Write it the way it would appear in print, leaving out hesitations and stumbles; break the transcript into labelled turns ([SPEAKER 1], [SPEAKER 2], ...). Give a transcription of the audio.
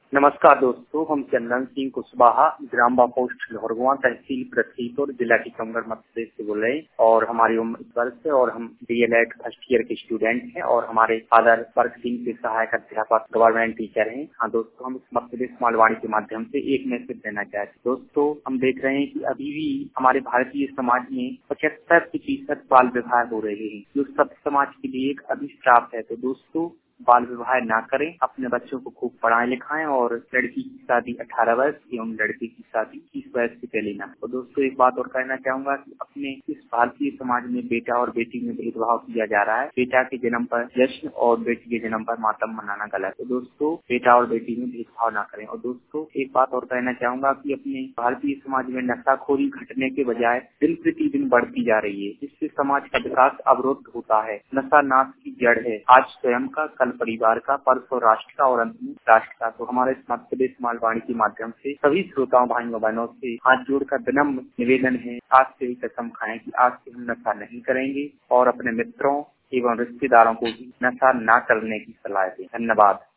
[SPEAKER 1] नमस्कार दोस्तों, हम चंदन सिंह कुशवाहा, ग्राम पोस्ट लोहरगांव, तहसील प्रतीपुर, जिला टीकमगढ़, मध्य प्रदेश से बोल रहे हैं। और हमारी उम्र इस वर्ष है और हम डीएलएड फर्स्ट ईयर के स्टूडेंट हैं और हमारे फादर वर्ग सिंह के सहायक अध्यापक गवर्नमेंट टीचर हैं। हाँ दोस्तों, हम इस मध्य प्रदेश मालवाणी के माध्यम से एक मैसेज देना चाहते हैं। दोस्तों, हम देख रहे हैं कि अभी भी हमारे भारतीय समाज में 75% बाल विवाह हो रहे हैं, जो सब समाज के लिए एक अभिशाप है। तो दोस्तों, बाल विवाह ना करें, अपने बच्चों को खूब पढ़ाएं लिखाएं और लड़की की शादी 18 वर्ष एवं लड़के की शादी 30 वर्ष से पहले ना। तो दोस्तों, एक बात और कहना चाहूंगा कि अपने इस भारतीय समाज में बेटा और बेटी में भेदभाव किया जा रहा है। बेटा के जन्म पर जश्न और बेटी के जन्म पर मातम मनाना गलत। तो दोस्तों, बेटा और बेटी में भेदभाव ना करें। और दोस्तों, एक बात और कहना चाहूंगा कि अपने भारतीय समाज में नशाखोरी घटने के बजाय दिन प्रतिदिन बढ़ती जा रही है, जिससे समाज का विकास अवरुद्ध होता है। नशा नाश की जड़ है, आज स्वयं का, कल परिवार का, परसों राष्ट्र का और अंत में राष्ट्र का। तो हमारे मध्य प्रदेश मालवाणी के माध्यम से सभी श्रोताओं भाइयों बहनों से हाथ जोड़कर विनम्र निवेदन है, आज से ही कसम खाएं कि आज से हम नशा नहीं करेंगे और अपने मित्रों एवं रिश्तेदारों को भी नशा न करने की सलाह दें। धन्यवाद।